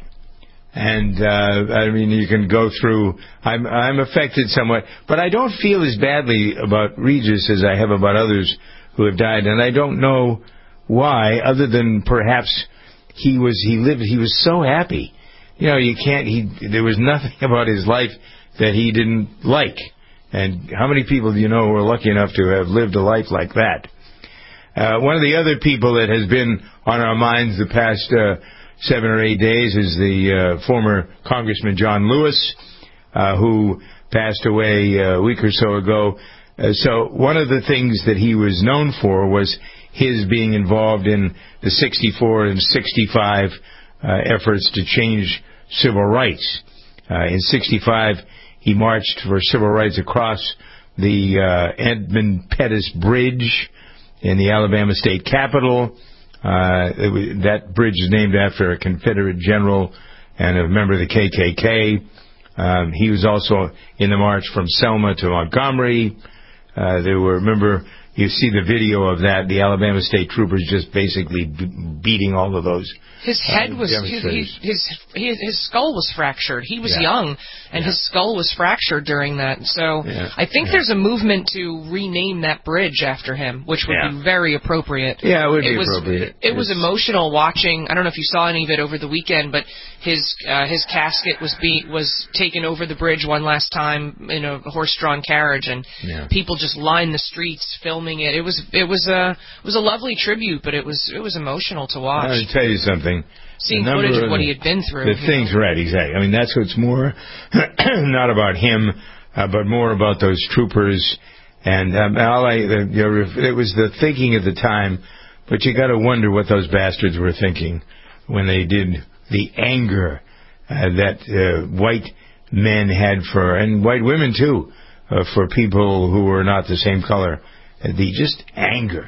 And, uh, I mean, you can go through, I'm, I'm affected somewhat, but I don't feel as badly about Regis as I have about others who have died, and I don't know why, other than perhaps he was, he lived, he was so happy. You know, you can't, he, there was nothing about his life that he didn't like. And how many people do you know who are lucky enough to have lived a life like that? Uh, one of the other people that has been on our minds the past, uh, seven or eight days is the uh, former Congressman John Lewis, uh, who passed away a week or so ago. Uh, so one of the things that he was known for was his being involved in the sixty-four and sixty-five uh, efforts to change civil rights. Uh, in sixty-five, he marched for civil rights across the uh, Edmund Pettus Bridge in the Alabama State Capitol. Uh, it was, that bridge is named after a Confederate general and a member of the K K K. Um, he was also in the march from Selma to Montgomery. Uh, there were, remember, you see the video of that, the Alabama State Troopers just basically b- beating all of those. His head uh, was, his, his, his, his skull was fractured. He was yeah. young, and yeah. his skull was fractured during that. So yeah. I think yeah. there's a movement to rename that bridge after him, which would yeah. be very appropriate. Yeah, it would be it was, appropriate. It, it was emotional watching, I don't know if you saw any of it over the weekend, but his uh, his casket was be, was taken over the bridge one last time in a horse-drawn carriage, and yeah. people just lined the streets filming it. It was it was a it was a lovely tribute, but it was it was emotional to watch. I'll tell you something. Seeing footage of what he had been through. The things, know? Right, exactly. I mean, that's what's more, not about him, uh, but more about those troopers. And um, all I, the, you know, it was the thinking at the time, but you got to wonder what those bastards were thinking when they did the anger uh, that uh, white men had for, and white women too, uh, for people who were not the same color. Uh, the just anger.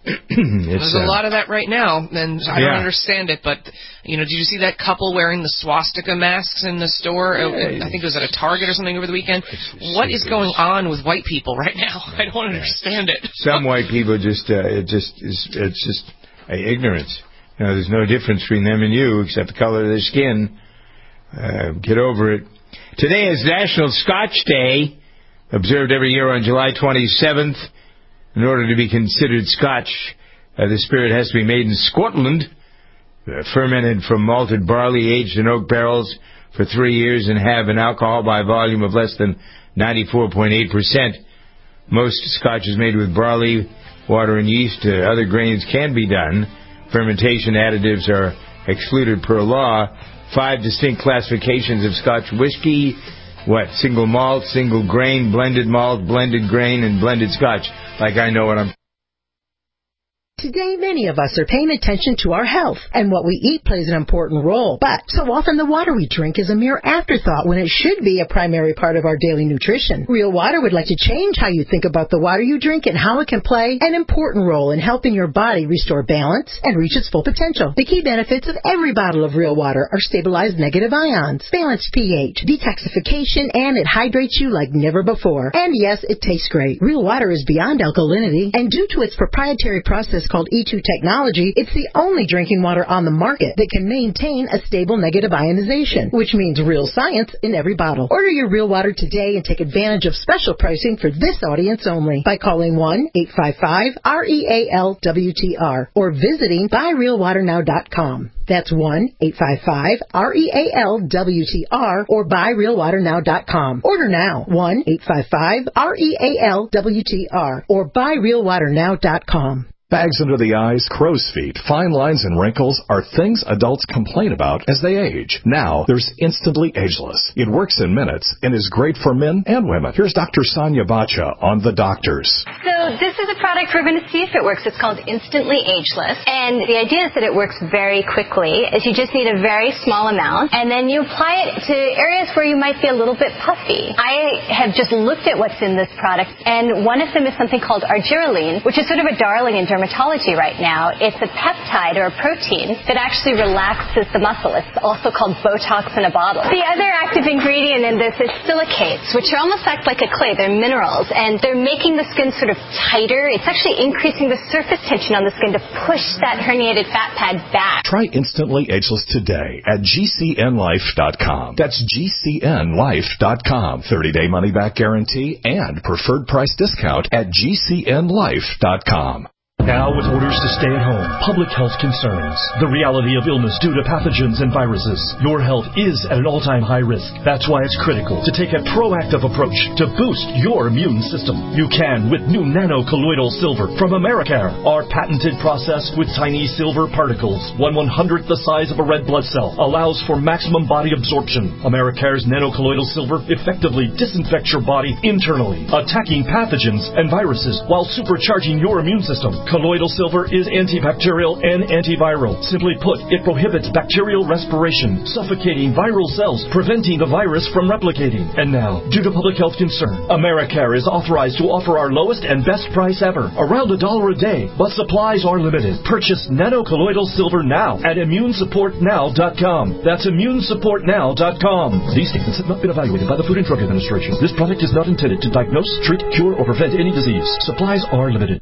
There's a uh, lot of that right now, and I yeah. don't understand it, but, you know, did you see that couple wearing the swastika masks in the store? Yeah, I think it was at a Target or something over the weekend. What is going on with white people right now? I don't understand it. Some white people just, uh, it just, is, it's just uh, ignorance. You know, there's no difference between them and you except the color of their skin. Uh, get over it. Today is National Scotch Day, observed every year on July twenty-seventh. In order to be considered Scotch, uh, the spirit has to be made in Scotland, uh, fermented from malted barley, aged in oak barrels for three years, and have an alcohol by volume of less than ninety-four point eight percent. Most Scotch is made with barley, water, and yeast. Uh, other grains can be done. Fermentation additives are excluded per law. Five distinct classifications of Scotch whiskey. What? Single malt, single grain, blended malt, blended grain, and blended Scotch. Like I know what I'm... Today, many of us are paying attention to our health, and what we eat plays an important role. But so often the water we drink is a mere afterthought when it should be a primary part of our daily nutrition. Real Water would like to change how you think about the water you drink and how it can play an important role in helping your body restore balance and reach its full potential. The key benefits of every bottle of Real Water are stabilized negative ions, balanced pH, detoxification, and it hydrates you like never before. And yes, it tastes great. Real Water is beyond alkalinity, and due to its proprietary process called E two technology, it's the only drinking water on the market that can maintain a stable negative ionization, which means real science in every bottle. Order your Real Water today and take advantage of special pricing for this audience only by calling one eight five five R E A L W T R or visiting buy real water now dot com. That's one eight five five R E A L W T R or buy real water now dot com. Order now, one eight five five R E A L W T R or buy real water now dot com. Bags under the eyes, crow's feet, fine lines, and wrinkles are things adults complain about as they age. Now, there's Instantly Ageless. It works in minutes and is great for men and women. Here's Doctor Sonia Bacha on The Doctors. So this is a product we're going to see if it works. It's called Instantly Ageless. And the idea is that it works very quickly, is you just need a very small amount, and then you apply it to areas where you might be a little bit puffy. I have just looked at what's in this product, and one of them is something called argireline, which is sort of a darling in dermatology right now. It's a peptide or a protein that actually relaxes the muscle. It's also called Botox in a bottle. The other active ingredient in this is silicates, which are almost act like a clay. They're minerals, and they're making the skin sort of tighter. It's actually increasing the surface tension on the skin to push that herniated fat pad back. Try Instantly Ageless today at G C N life dot com. That's G C N life dot com. thirty-day money-back guarantee and preferred price discount at G C N life dot com. Now with orders to stay at home, public health concerns, the reality of illness due to pathogens and viruses, your health is at an all-time high risk. That's why it's critical to take a proactive approach to boost your immune system. You can with new nano-colloidal silver from Americare. Our patented process with tiny silver particles, one one-hundredth the size of a red blood cell, allows for maximum body absorption. Americare's nano-colloidal silver effectively disinfects your body internally, attacking pathogens and viruses while supercharging your immune system. Colloidal silver is antibacterial and antiviral. Simply put, it prohibits bacterial respiration, suffocating viral cells, preventing the virus from replicating. And now, due to public health concern, Americare is authorized to offer our lowest and best price ever, around a dollar a day, but supplies are limited. Purchase nano-colloidal silver now at immune support now dot com. That's immune support now dot com. These statements have not been evaluated by the Food and Drug Administration. This product is not intended to diagnose, treat, cure, or prevent any disease. Supplies are limited.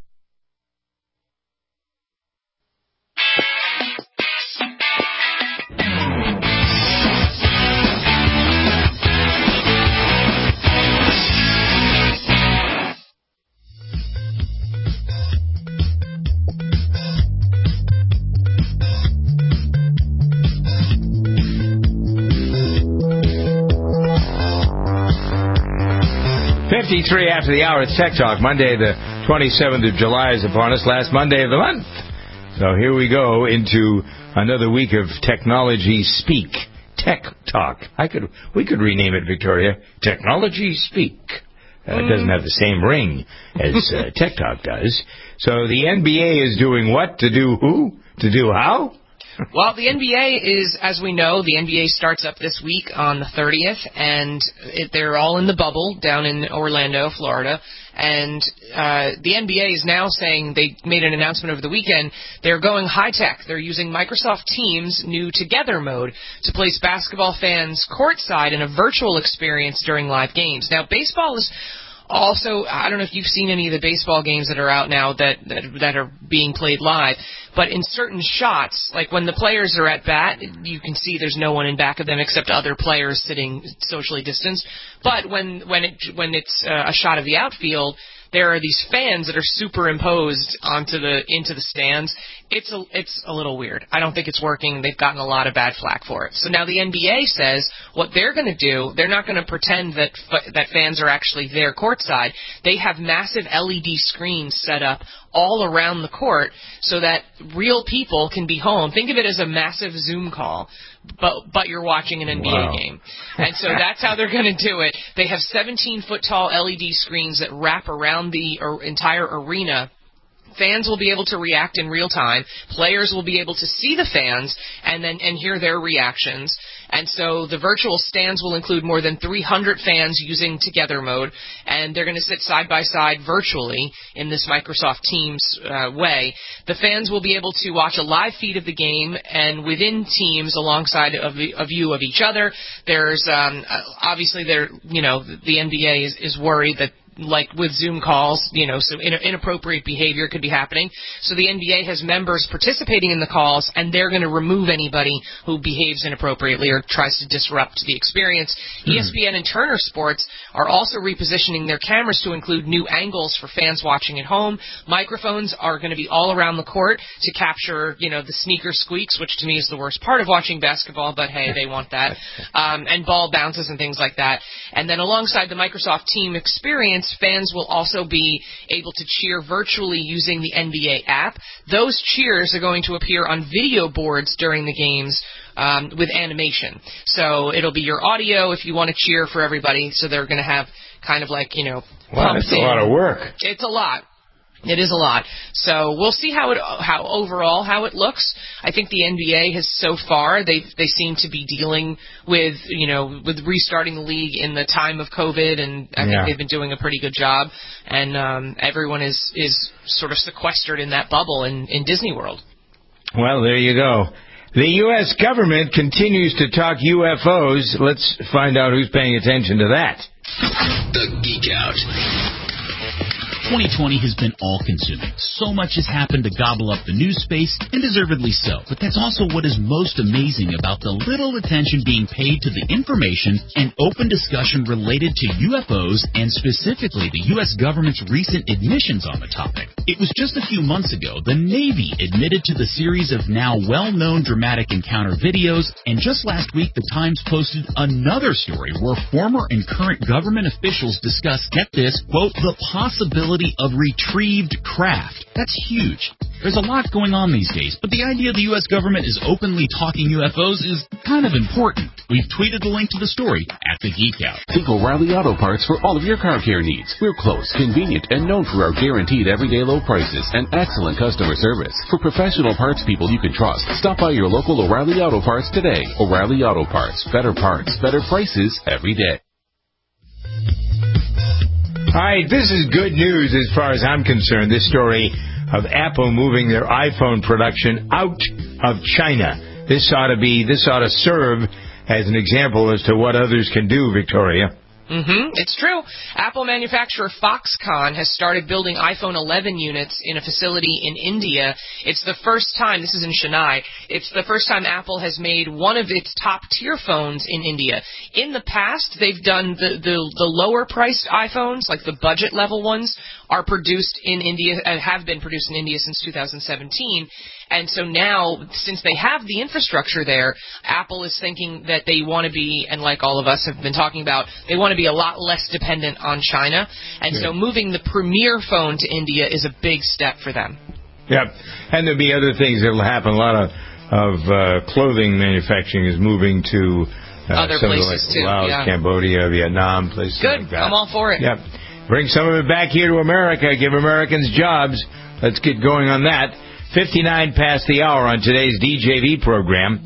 fifty-three after the hour. It's Tech Talk. Monday, the twenty-seventh of July is upon us. Last Monday of the month. So here we go into another week of technology speak. Tech Talk. I could, we could rename it, Victoria. Technology Speak. Uh, it doesn't have the same ring as uh, Tech Talk does. So the N B A is doing what? To do who? To do how? Well, the N B A is, as we know, the N B A starts up this week on the thirtieth, and it, they're all in the bubble down in Orlando, Florida. And uh, the N B A is now saying, they made an announcement over the weekend, they're going high-tech. They're using Microsoft Teams' new Together mode to place basketball fans courtside in a virtual experience during live games. Now, baseball is also, I don't know if you've seen any of the baseball games that are out now that, that, that are being played live, but in certain shots, like when the players are at bat, you can see there's no one in back of them except other players sitting socially distanced. But when when it when it's uh, a shot of the outfield, there are these fans that are superimposed onto the into the stands. It's a it's a little weird. I don't think it's working. They've gotten a lot of bad flack for it. So now the N B A says what they're going to do. They're not going to pretend that f- that fans are actually there courtside. They have massive L E D screens set up all around the court so that real people can be home. Think of it as a massive Zoom call, but but you're watching an N B A wow. game. And so that's how they're going to do it. They have seventeen-foot tall L E D screens that wrap around the er, entire arena. Fans will be able to react in real time. Players will be able to see the fans and then and hear their reactions. And so the virtual stands will include more than three hundred fans using Together mode, and they're going to sit side by side virtually in this Microsoft Teams uh, way. The fans will be able to watch a live feed of the game, and within Teams, alongside of a view of each other. There's um, obviously there, you know, the N B A is, is worried that like with Zoom calls, you know, so in, inappropriate behavior could be happening. So the N B A has members participating in the calls, and they're going to remove anybody who behaves inappropriately or tries to disrupt the experience. Mm-hmm. E S P N and Turner Sports are also repositioning their cameras to include new angles for fans watching at home. Microphones are going to be all around the court to capture, you know, the sneaker squeaks, which to me is the worst part of watching basketball, but hey, they want that, um, and ball bounces and things like that. And then alongside the Microsoft Team experience, fans will also be able to cheer virtually using the N B A app. Those cheers are going to appear on video boards during the games um, with animation. So it'll be your audio if you want to cheer for everybody. So they're going to have kind of like, you know, wow, that's a lot of work. It's a lot. It is a lot. So we'll see how it, how overall how it looks. I think the N B A has so far they they seem to be dealing with, you know, with restarting the league in the time of COVID, and I think Yeah. they've been doing a pretty good job. And um, everyone is is sort of sequestered in that bubble in, in Disney World. Well, there you go. The U S government continues to talk U F Os. Let's find out who's paying attention to that. The Geek Out. twenty twenty has been all-consuming. So much has happened to gobble up the news space, and deservedly so. But that's also what is most amazing about the little attention being paid to the information and open discussion related to U F Os, and specifically the U S government's recent admissions on the topic. It was just a few months ago the Navy admitted to the series of now well-known dramatic encounter videos, and just last week the Times posted another story where former and current government officials discussed, get this, quote, the possibility of retrieved craft. That's huge. There's a lot going on these days, but the idea the U S government is openly talking U F Os is kind of important. We've tweeted the link to the story at the Geek Out. Think O'Reilly Auto Parts for all of your car care needs. We're close, convenient, and known for our guaranteed everyday low prices and excellent customer service. For professional parts people you can trust, stop by your local O'Reilly Auto Parts today. O'Reilly Auto Parts. Better parts, better prices every day. All right, this is good news as far as I'm concerned, this story of Apple moving their iPhone production out of China. This ought to be, this ought to serve as an example as to what others can do, Victoria. Mm-hmm. It's true. Apple manufacturer Foxconn has started building iPhone eleven units in a facility in India. It's the first time, this is in Chennai, it's the first time Apple has made one of its top-tier phones in India. In the past, they've done the, the, the lower-priced iPhones, like the budget-level ones, are produced in India, uh, have been produced in India since two thousand seventeen. And so now, since they have the infrastructure there, Apple is thinking that they want to be, and like all of us have been talking about, they want to be a lot less dependent on China. And so moving the premier phone to India is a big step for them. Yep. And there'll be other things that will happen. A lot of, of uh, clothing manufacturing is moving to uh, other places, like too. Laos, yeah. Cambodia, Vietnam, places Good. like that. I'm all for it. Yep. Bring some of it back here to America. Give Americans jobs. Let's get going on that. fifty-nine past the hour on today's D J V program.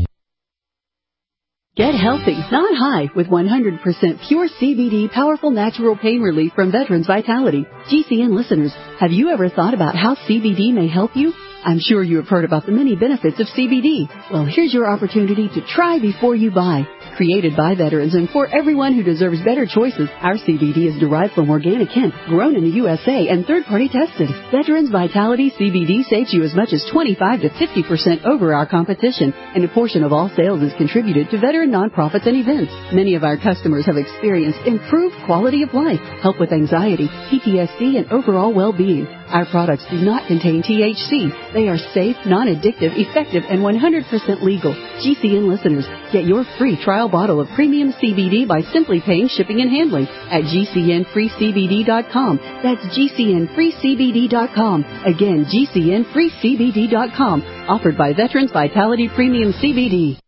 Get healthy, not high, with one hundred percent pure C B D powerful natural pain relief from Veterans Vitality. G C N listeners, have you ever thought about how C B D may help you? I'm sure you have heard about the many benefits of C B D. Well, here's your opportunity to try before you buy. Created by veterans and for everyone who deserves better choices, our C B D is derived from organic hemp, grown in the U S A, and third-party tested. Veterans Vitality C B D saves you as much as twenty-five to fifty percent over our competition, and a portion of all sales is contributed to veteran nonprofits and events. Many of our customers have experienced improved quality of life, help with anxiety, P T S D, and overall well-being. Our products do not contain T H C. They are safe, non-addictive, effective, and one hundred percent legal. G C N listeners, get your free trial bottle of premium C B D by simply paying shipping and handling at G C N free C B D dot com. That's G C N free C B D dot com. Again, G C N free C B D dot com. Offered by Veterans Vitality Premium C B D.